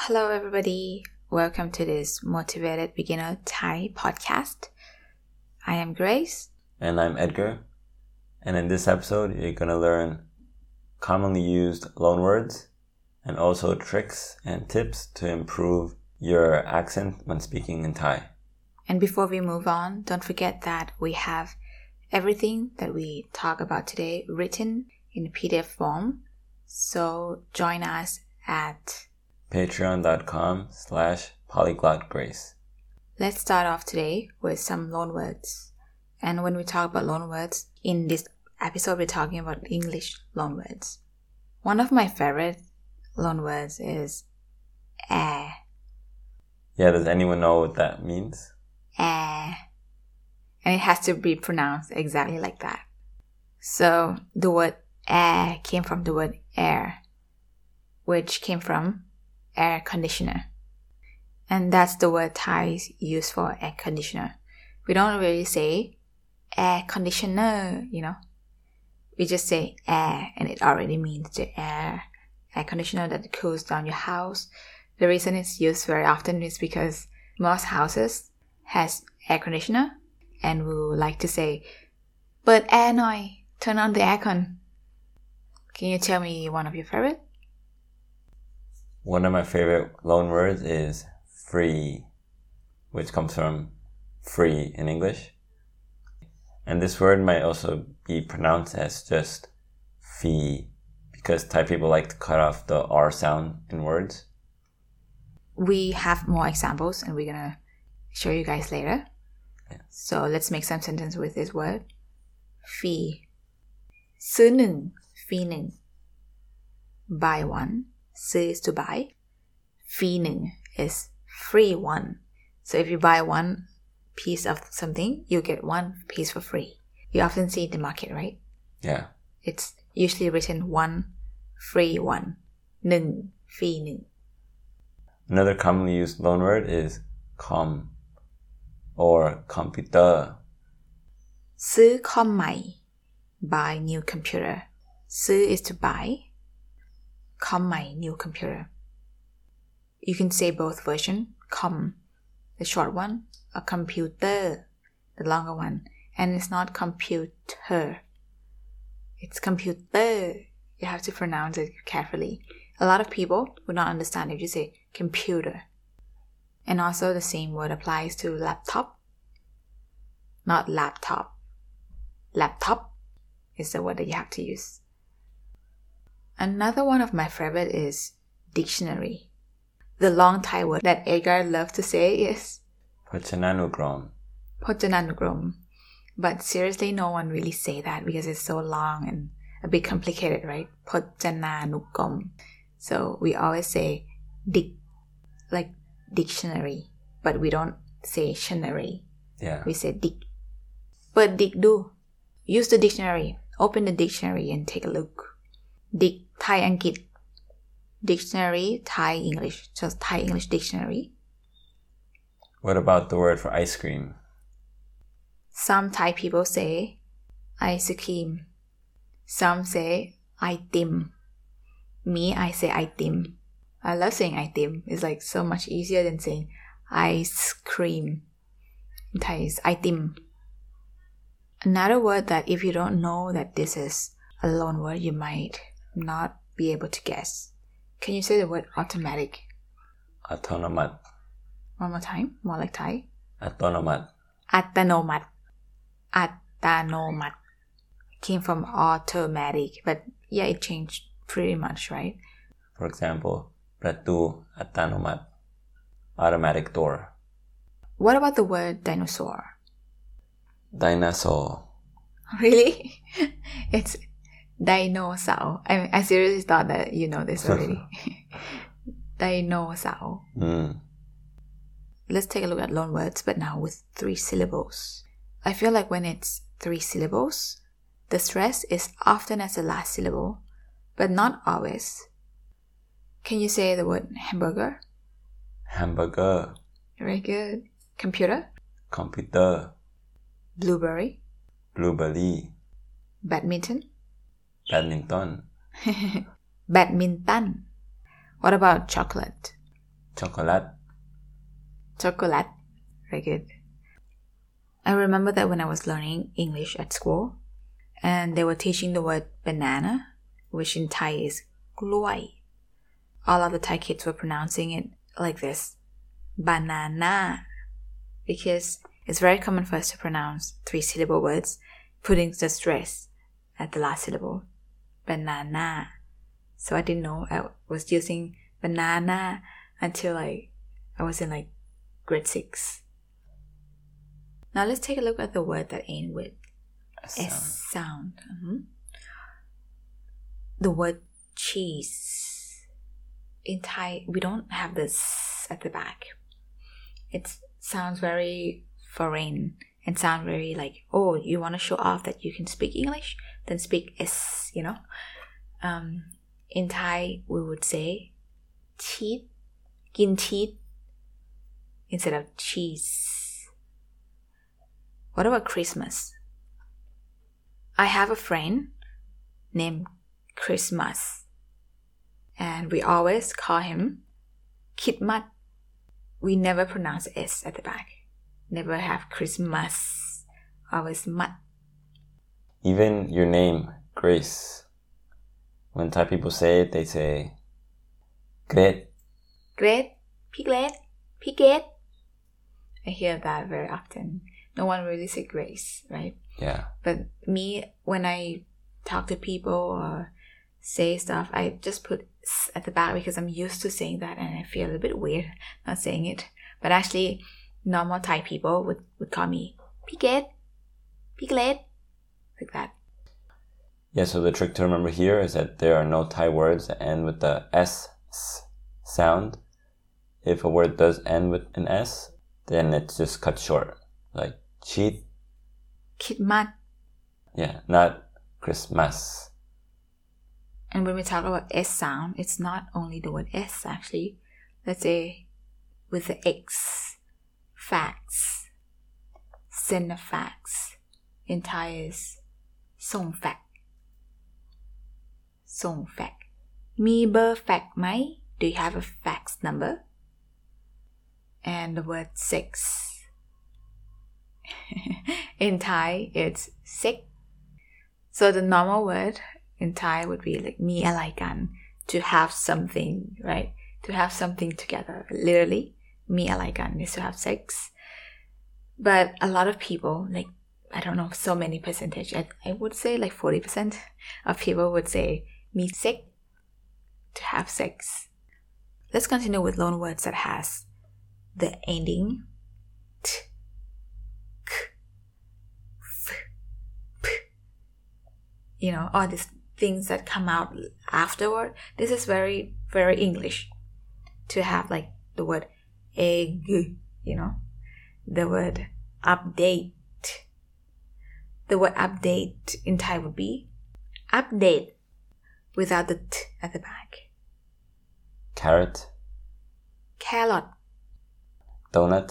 Hello, everybody. Welcome to this Motivated Beginner Thai podcast. I am Grace. And I'm Edgar. And in this episode, you're going to learn commonly used loanwords and also tricks and tips to improve your accent when speaking in Thai. And before we move on, don't forget that we have everything that we talk about today written in PDF form. So join us at patreon.com/polyglotgrace. Let's start off today with some loanwords. And when we talk about loanwords, in this episode we're talking about English loanwords. One of my favorite loanwords is air. Yeah, does anyone know what that means? Air. And it has to be pronounced exactly like that. So the word air came from the word air, which came from air conditioner. And that's the word Thai use for air conditioner. We don't really say air conditioner, We just say air, and it already means the air conditioner that cools down your house. The reason it's used very often is because most houses has air conditioner, and we would like to say, เปิด air หน่อย turn on the aircon. Can you tell me one of your favorite? One of my favorite loanwords is free, which comes from free in English. And this word might also be pronounced as just fee, because Thai people like to cut off the R sound in words. We have more examples and we're gonna show you guys later. Yeah. So let's make some sentence with this word. Fee. ซื้อหนึ่ง fee หนึ่ง buy one. ซื้อ is to buy. Fee หนึ่ง is free one. So if you buy one piece of something, you get one piece for free. You often see it in the market, right? Yeah. It's usually written one, free one. หนึ่ง fee หนึ่ง. Another commonly used loanword is com or computer. ซื้อคอมใหม่ buy new computer. ซื้อ is to buy. คอมใหม่ new computer. You can say both version. Com, the short one, a computer, the longer one. And it's not computer. It's computer. You have to pronounce it carefully. A lot of people would not understand if you say computer. And also the same word applies to laptop. Not laptop. Laptop is the word that you have to use. Another one of my favorite is dictionary. The long Thai word that Edgar loves to say is พจนานุกรมพจนานุกรม. But seriously, no one really say that because it's so long and a bit complicated, right? พจนานุกรม. So we always say like dictionary, but we don't say dictionary. Yeah. We say dic. เปิด dic ดู. Use the dictionary. Open the dictionary and take a look. Dic Thai อังกฤษ Dictionary Thai English. Just Thai English dictionary. What about the word for ice cream? Some Thai people say ice cream. Some say itim. Me, I say itim. I love saying itim. It's like so much easier than saying ice cream. In Thai is itim. Another word that if you don't know that this is a loan word, you might not be able to guess. Can you say the word automatic? Autonomat. One more time, more like Thai. Autonomat. อัตโนมัติ อัตโนมัติ came from automatic, but yeah, it changed pretty much, right? For example, ประตูอัตโนมัติ automatic door. What about the word dinosaur? Dinosaur. Really? It's dinosaur. I seriously thought that you know this already. Dinosaur. Let's take a look at loan words, but now with 3 syllables. I feel like when it's 3 syllables, the stress is often as the last syllable, but not always. Can you say the word hamburger? Hamburger. Very good. Computer? Computer. Blueberry? Blueberry. Badminton? Badminton. Badminton. What about chocolate? chocolate. Chocolate. Very good. I remember that when I was learning English at school, and they were teaching the word banana, which in Thai is gluai. All of the Thai kids were pronouncing it like this, banana, because it's very common for us to pronounce 3-syllable words, putting the stress at the last syllable, banana. So I didn't know I was using banana until I was in grade 6. Now let's take a look at the word that ends with S sound. The word cheese. In Thai, we don't have this at the back. It sounds very foreign and sound very like, oh, you want to show off that you can speak English? Then speak S, In Thai, we would say teeth, gin teeth, instead of cheese. What about Christmas? I have a friend named Christmas, and we always call him Kitmat. We never pronounce S at the back. Never have Christmas. Always mat. Even your name, Grace. When Thai people say it, they say Great. Great. Piglet. I hear that very often. No one really say Grace, right? Yeah. But me, when I talk to people or say stuff, I just put S at the back because I'm used to saying that and I feel a bit weird not saying it. But actually, normal Thai people would call me Piglet, like that. Yeah, so the trick to remember here is that there are no Thai words that end with the S sound. If a word does end with an S, then it's just cut short. Like cheat. Kitmat. Yeah, not Christmas. And when we talk about S sound, it's not only the word S actually. Let's say with the X, facts, send a fax. In Thai is ส่งแฟกซ์ ส่งแฟกซ์ มีเบอร์แฟกซ์ไหม Do you have a fax number? And the word sex. In Thai, it's sick. So the normal word in Thai would be like มีอะไรกัน to have something, right? To have something together. Literally, มีอะไรกัน is to have sex. But a lot of people, like, I don't know, so many percentage. I would say like 40% of people would say มีเซ็ก to have sex. Let's continue with loan words that has the ending t, k, f, p. All these things that come out afterward. This is very, very English to have like the word egg, the word update. The word update in Thai would be update without the t at the back. Carrot. Carrot. Donut.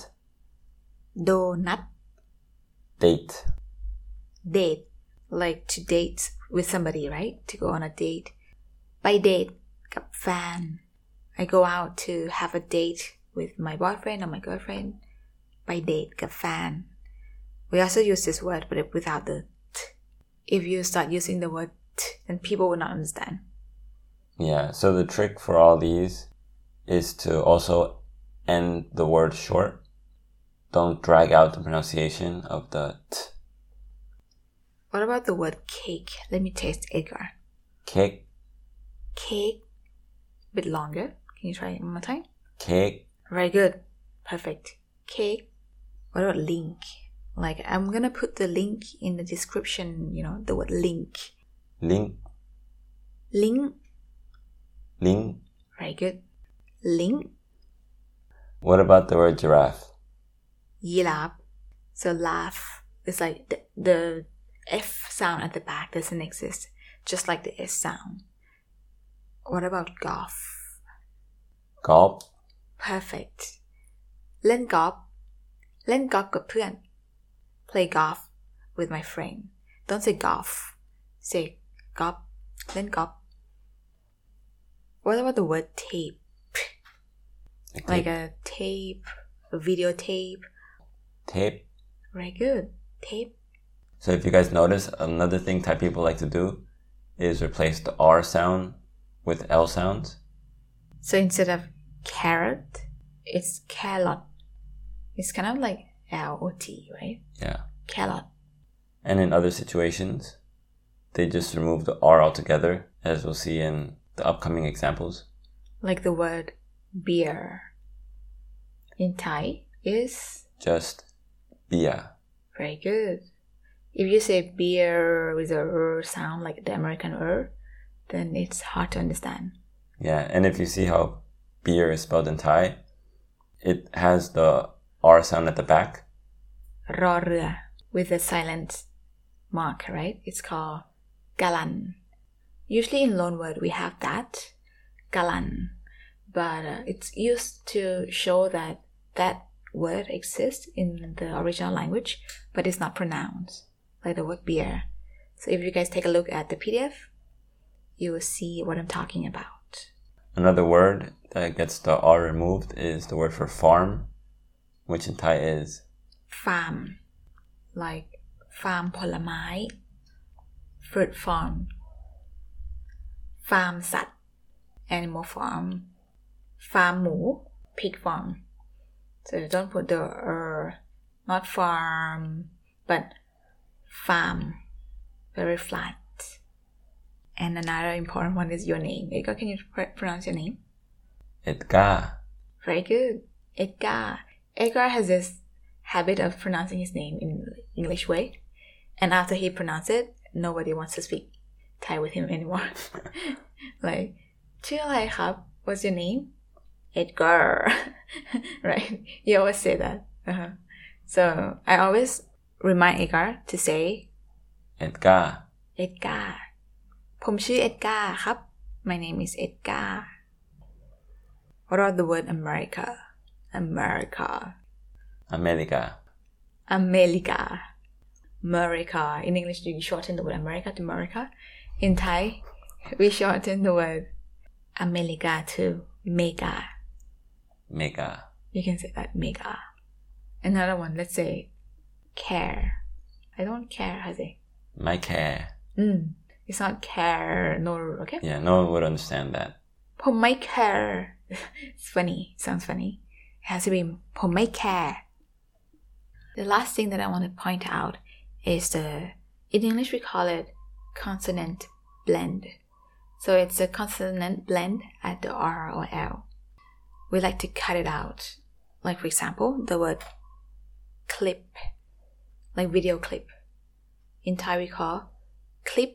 Donut. Date. Date. Like to date with somebody, right? To go on a date. ไป date กับแฟน I go out to have a date with my boyfriend or my girlfriend. ไป date กับแฟน We also use this word but without the t. If you start using the word t, then people will not understand. Yeah, so the trick for all these is to also end the word short. Don't drag out the pronunciation of the t. What about the word cake? Let me taste Edgar. Cake. Cake. A bit longer. Can you try it one more time? Cake. Very good. Perfect. Cake. What about link? Like, I'm gonna put the link in the description, the word link. Link. Link. Link. Very good. Link. What about the word giraffe? Giraffe. So laugh. It's like the F sound at the back doesn't exist. Just like the S sound. What about golf? Golf. Perfect. เล่นกอล์ฟ เล่นกอล์ฟกับเพื่อน Play golf with my friend. Don't say golf. Say golf. เล่นกอล์ฟ What about the word tape? Like a tape, a videotape. Tape. Very good. Tape. So if you guys notice, another thing Thai people like to do is replace the R sound with L sounds. So instead of carrot, it's carrot. It's kind of like L-O-T, right? Yeah. Carrot. And in other situations, they just remove the R altogether, as we'll see in the upcoming examples. Like the word beer. In Thai is? Just beer. Very good. If you say beer with a R sound like the American R, then it's hard to understand. Yeah, and if you see how beer is spelled in Thai, it has the R sound at the back. รอเรือ with a silent mark, right? It's called galan. Usually in loanword we have that, galan. But it's used to show that that word exists in the original language, but it's not pronounced, like the word beer. So if you guys take a look at the PDF, you will see what I'm talking about. Another word that gets the R removed is the word for farm, which in Thai is farm, like farm ผลไม้ fruit farm, farm สัตว์ animal farm, farm หมู pig farm. So don't put the not farm, but farm, very flat. And another important one is your name. Edgar, can you pronounce your name? Edgar. Very good. Edgar. Edgar has this habit of pronouncing his name in English way. And after he pronounces it, nobody wants to speak Thai with him anymore. Like, ชื่ออะไรครับ? What's your name? Edgar. Right? You always say that. So I always remind Edgar to say Edgar. Edgar. ผมชื่อ Edgar ครับ My name is Edgar. What about the word America? America. America. America. America. In English, you shorten the word America to America. In Thai, we shorten the word America to Mega. Mega. You can say that, Mega. Another one, let's say care. I don't care, how say? My care. It's not care, no, okay? Yeah, no one would understand that. ผมไม่ care. It's funny. Sounds funny. It has to be ผมไม่ care. The last thing that I want to point out is in English we call it consonant blend. So it's a consonant blend at the R or L. We like to cut it out. Like for example, the word clip, like video clip. In Thai we call clip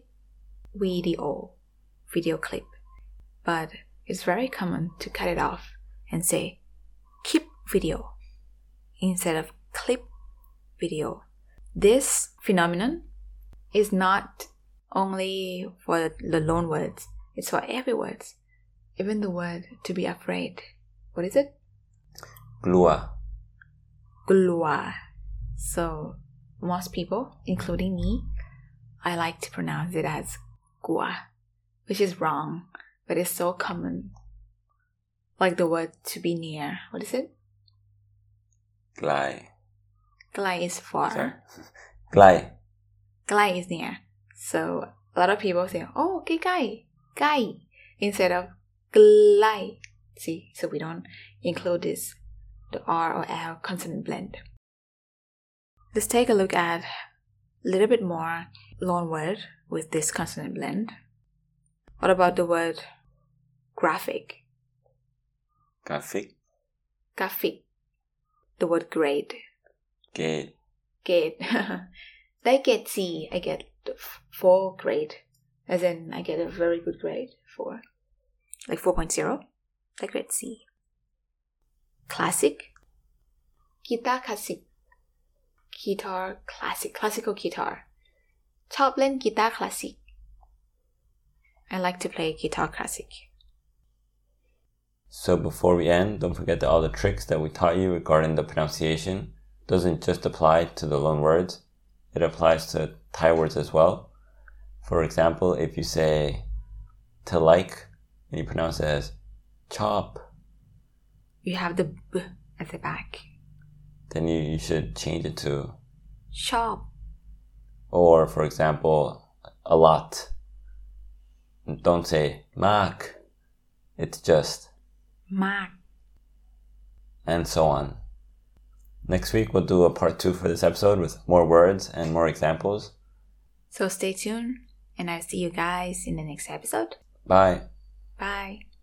video clip. But it's very common to cut it off and say keep video instead of clip video. This phenomenon is not only for the loan words, it's for every word. Even the word to be afraid. What is it? กลัว Gulua. So most people, including me, I like to pronounce it as gua, which is wrong, but it's so common. Like the word to be near. What is it? ไกล Glai is far. Sorry? ไกล Glai is near. So a lot of people say, oh, gai, instead of glai. See, so we don't include the R or L consonant blend. Let's take a look at a little bit more loan word with this consonant blend. What about the word graphic? Graphic. The word grade. Gate. I get C. I get 4 grade. As in, I get a very good grade for like 4.0. I grade C. Classic. Guitar classic. Guitar classic. Classical guitar. ชอบเล่นกีตาร์ classic. I like to play guitar classic. So before we end, don't forget that all the tricks that we taught you regarding the pronunciation doesn't just apply to the loan words. It applies to Thai words as well. For example, if you say to like and you pronounce it as chop, you have the b at the back. Then you should change it to Shop. Or, for example, a lot. Don't say Mark. It's just Mark. And so on. Next week we'll do a part 2 for this episode with more words and more examples. So stay tuned, and I'll see you guys in the next episode. Bye. Bye.